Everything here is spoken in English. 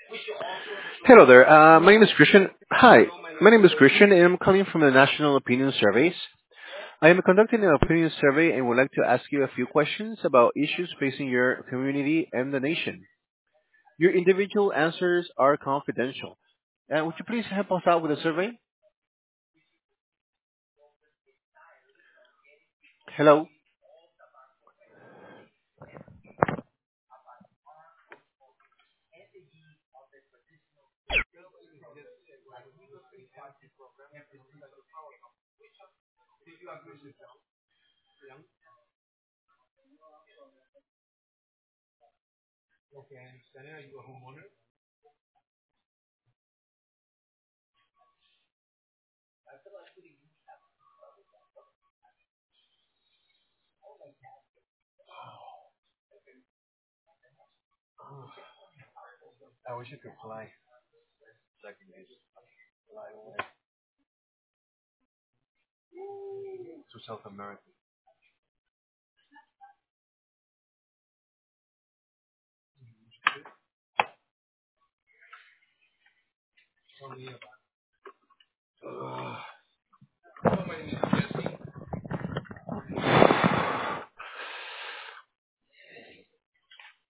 Hello there. My name is Christian. Hi, my name is Christian, and I'm calling from the National Opinion Surveys. I am conducting an opinion survey and would like to ask you a few questions about issues facing your community and the nation. Your individual answers are confidential. Would you please help us out with the survey? Hello. I wish you could fly. To South America.